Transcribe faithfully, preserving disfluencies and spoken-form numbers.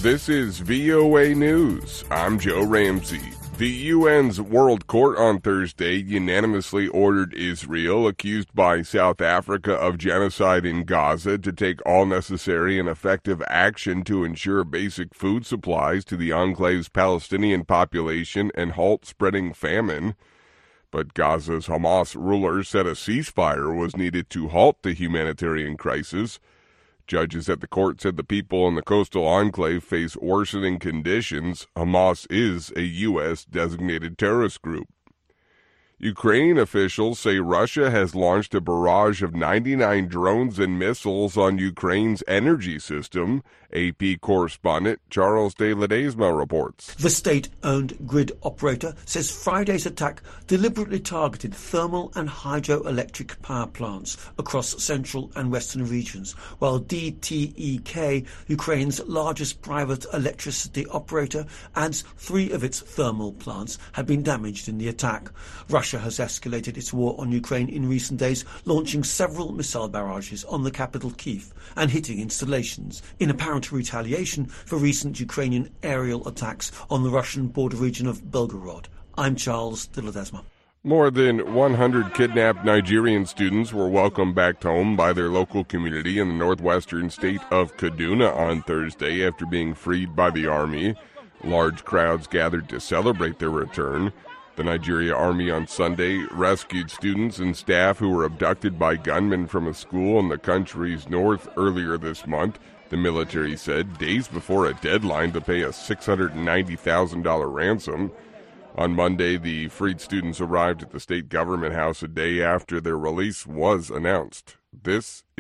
This is V O A News. I'm Joe Ramsey. The U N's World Court on Thursday unanimously ordered Israel, accused by South Africa of genocide in Gaza, to take all necessary and effective action to ensure basic food supplies to the enclave's Palestinian population and halt spreading famine. But Gaza's Hamas ruler said a ceasefire was needed to halt the humanitarian crisis. Judges at the court said the people in the coastal enclave face worsening conditions. Hamas is a U S designated terrorist group. Ukraine officials say Russia has launched a barrage of ninety-nine drones and missiles on Ukraine's energy system. A P correspondent Charles de Ledesma reports. The state-owned grid operator says Friday's attack deliberately targeted thermal and hydroelectric power plants across central and western regions, while D T E K, Ukraine's largest private electricity operator, adds three of its thermal plants had been damaged in the attack. Russia has escalated its war on Ukraine in recent days, launching several missile barrages on the capital Kyiv and hitting installations in apparent retaliation for recent Ukrainian aerial attacks on the Russian border region of Belgorod. I'm Charles de Ledesma. More than one hundred kidnapped Nigerian students were welcomed back home by their local community in the northwestern state of Kaduna on Thursday after being freed by the army. Large crowds gathered to celebrate their return. The Nigeria Army on Sunday rescued students and staff who were abducted by gunmen from a school in the country's north earlier this month, the military said, days before a deadline to pay a six hundred ninety thousand dollars ransom. On Monday, the freed students arrived at the state government house a day after their release was announced. This